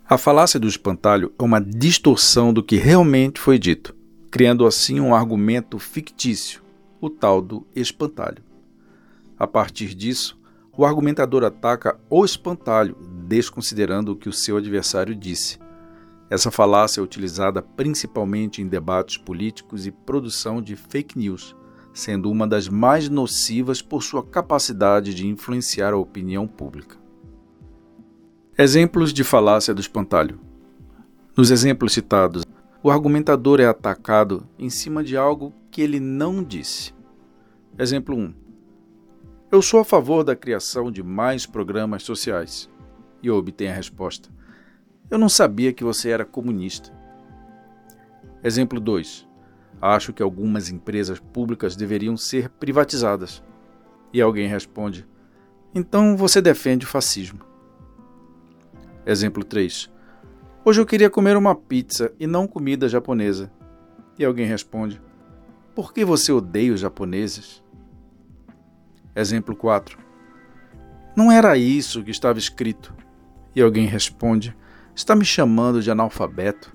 A falácia do espantalho é uma distorção do que realmente foi dito, criando assim um argumento fictício, o tal do espantalho. A partir disso, o argumentador ataca o espantalho, desconsiderando o que o seu adversário disse. Essa falácia é utilizada principalmente em debates políticos e produção de fake news, sendo uma das mais nocivas por sua capacidade de influenciar a opinião pública. Exemplos de falácia do espantalho. Nos exemplos citados, o argumentador é atacado em cima de algo que ele não disse. Exemplo 1. Eu sou a favor da criação de mais programas sociais. E obtém a resposta. Eu não sabia que você era comunista. Exemplo 2. Acho que algumas empresas públicas deveriam ser privatizadas. E alguém responde. Então você defende o fascismo. Exemplo 3. Hoje eu queria comer uma pizza e não comida japonesa. E alguém responde. Por que você odeia os japoneses? Exemplo 4. Não era isso que estava escrito. E alguém responde, está me chamando de analfabeto?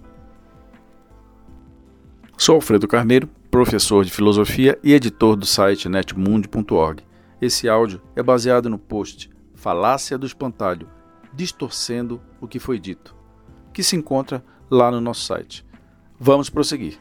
Sou Alfredo Carneiro, professor de filosofia e editor do site netmundi.org. Esse áudio é baseado no post Falácia do Espantalho, distorcendo o que foi dito, que se encontra lá no nosso site. Vamos prosseguir.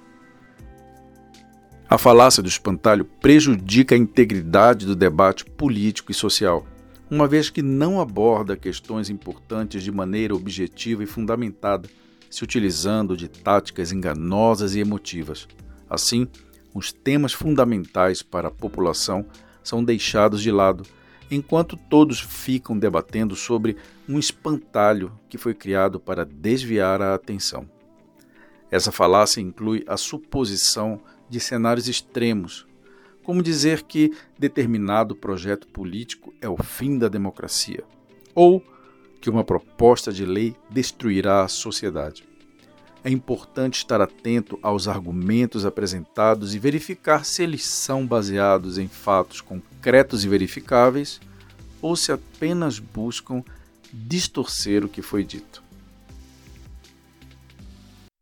A falácia do espantalho prejudica a integridade do debate político e social, uma vez que não aborda questões importantes de maneira objetiva e fundamentada, se utilizando de táticas enganosas e emotivas. Assim, os temas fundamentais para a população são deixados de lado, enquanto todos ficam debatendo sobre um espantalho que foi criado para desviar a atenção. Essa falácia inclui a suposição de cenários extremos, como dizer que determinado projeto político é o fim da democracia, ou que uma proposta de lei destruirá a sociedade. É importante estar atento aos argumentos apresentados e verificar se eles são baseados em fatos concretos e verificáveis ou se apenas buscam distorcer o que foi dito.